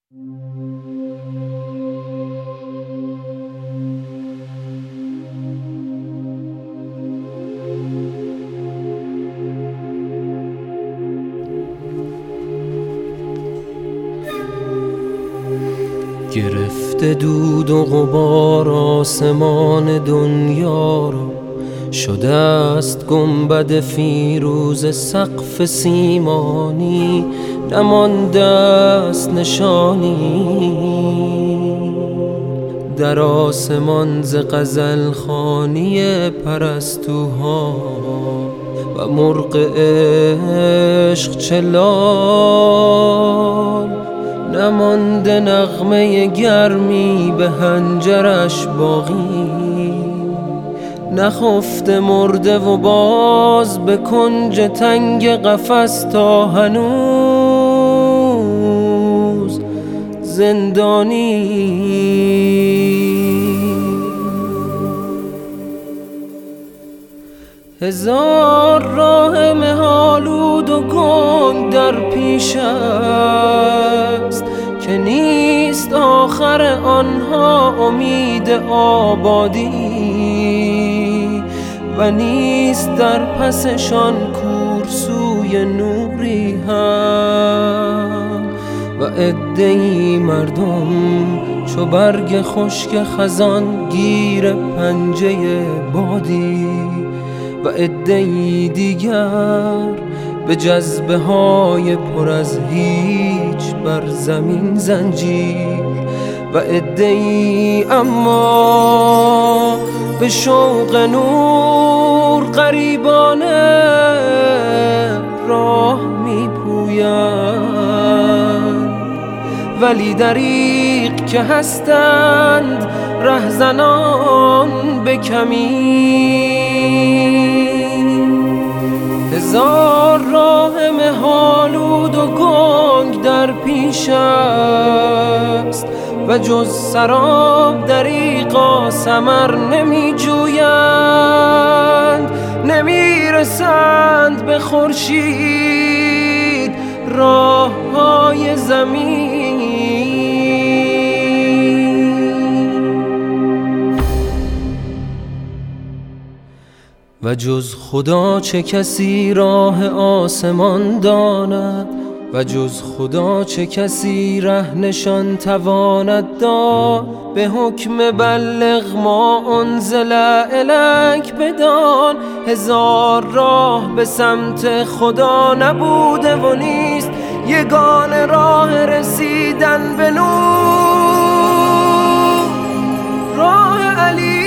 گرفته دود و غبار آسمان دنیا را، شده است گنبد فیروز سقف سیمانی، نمانده است نشانی در آسمان ز غزل خوانی پرستوها و مرغ عشق چلال. نمانده نغمه گرمی به حنجرش باقی، نخفته مرده و باز به کنج تنگ قفس تا هنوز زندانی. هزار راه مه‌آلود و گنگ در پیش است که نیست آخر آنها امید آبادی و نیست در پسشان کورسوی نوری هم و عده‌ای مردم چو برگ خشک خزان گیر پنجه بادی و عده‌ای دیگر به جذبه های پر از هیچ بر زمین زنجیر و عده‌ای اما به شوق نور غریبانه راه می‌پویند، ولی دریغ که هستند رهزنان به کمین. هزار راه مه‌آلود و گنگ در پیش است و جز سراب دریغا ثمر نمی جویند، نمی رسند به خورشید راه های زمین. و جز خدا چه کسی راه آسمان داند و جز خدا چه کسی ره نشان تواند داد؟ به حکم بلغ ما انزل الیک بدان، هزار راه به سمت خدا نبوده و نیست یگانه راه رسیدن به نور، راه علی.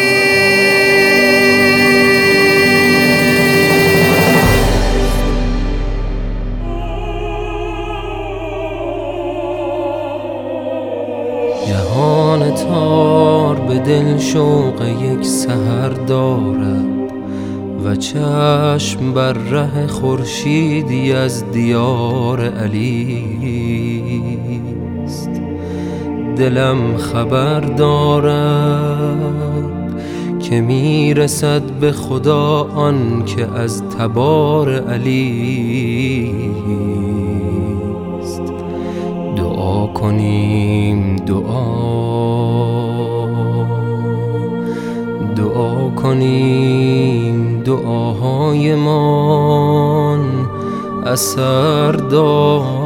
جهان تار به دل شوق یک سحر دارد و چشم بر ره خورشیدی از دیار علی است. دلم خبر دارد که میرسد به خدا آن که از تبار علی است. دعا کنیم دعا کنیم دعاهایمان اثر دارد.